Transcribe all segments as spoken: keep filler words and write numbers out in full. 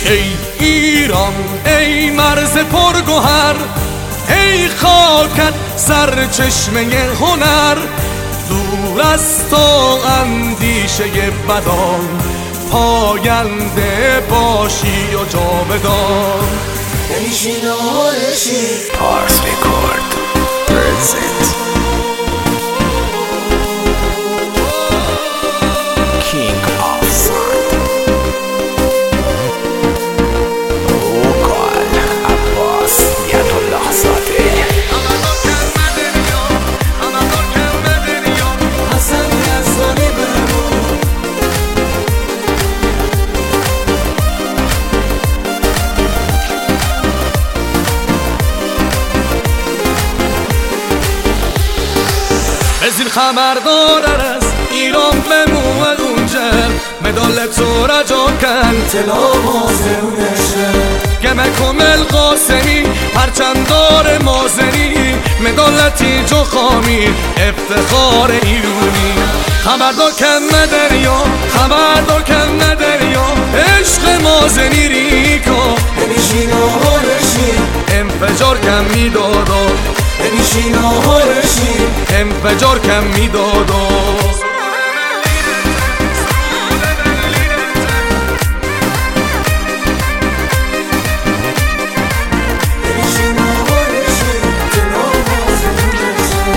ای ایران ای مرز پرگوهر، ای خاکت سرچشمه هنر. دور از تو اندیشه بدان، پاینده باشی و جاودان. بنشین و بنشین پارس ریکورد پرزنت کینگ آف ساند اوکال عباس بیاد الله زاده حسن یزدانی بمون. بزیر خبردار از ایران بمومد اونجا، مدال تو رجا کن تلا مازرونشه گمه کمل قاسمی پرچندار مازنی، مدالتی جو خامی افتخار ایرونی. خبردار کم دریا، خبردار کم دریا، عشق مازنی ریکا. بنشین و بنشین انفجار کم میدادا، بنشین و بنشین انفجار کم میدادا. بنشین و بنشین تلا مازرونشه.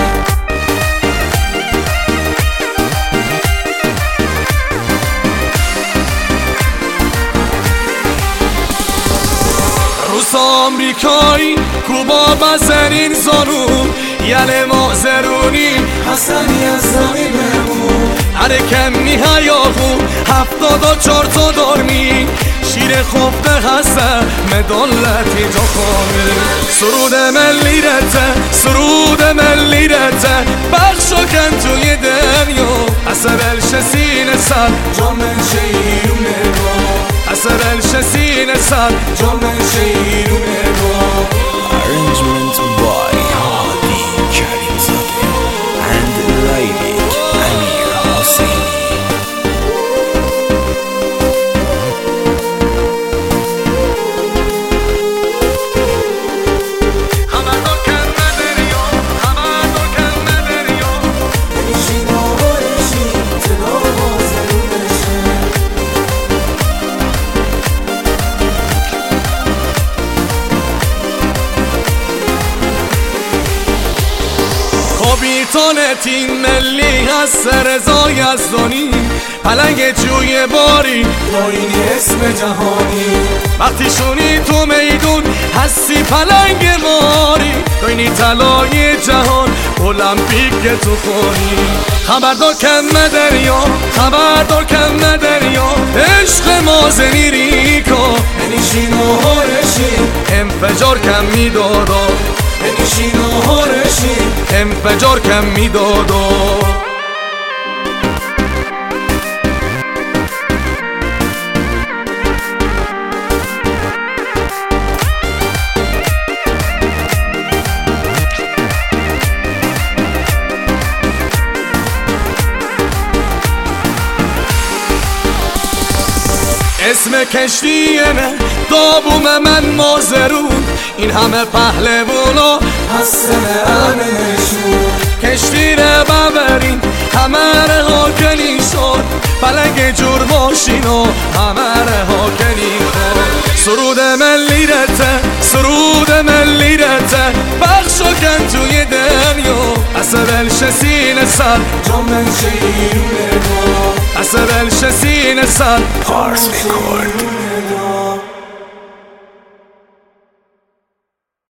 روس آمریکایی کوبا بزنین زانون، یل مازرونی حسن یزدانی بمون. هر کمی هیاهو هفتاد و چار تا دارمی، شیر خفته حسن مدالتی جا خامی. سرود ملی رته، سرود ملی رته، بخشو کن توی دنیا. اثر سینه سر جامن شیرونه با، اثر سینه سر جامن شیرونه با. Arrangement by Hadi Karimzadeh and Lyric Amir Hosseini. خبردار کم دریا، خبردار کم دریا. بنشین و بنشین تلا مازرونشه. کاپیتان تیم ملی هست رضا یزدانی، پلنگ جوی باری پایین اسم جهانی. وقتی شونی تو میدون هستی پلنگ ماری، دوینی طلای جهان المپیک تو خونی. خبردار کم دریا، خبردار کم دریا، عشق مازنی ریکا. بنشین و بنشین انفجار کم میدادا، بنشین و بنشین انفجار کم میدادا. اسم کشتیمه دابوم من مازرون، این همه پهلوانا حسن امنشون. کشتی رو ببرین همه رها کنی شد، پلنگ جور باشین و همه رها کنی خود. سرود ملی رته، سرود ملی رته، بخشو کن توی دنیا. اصبل سینه سر جامن شیرونه با، اصبل سینه سر Pars Record. شیرونه با.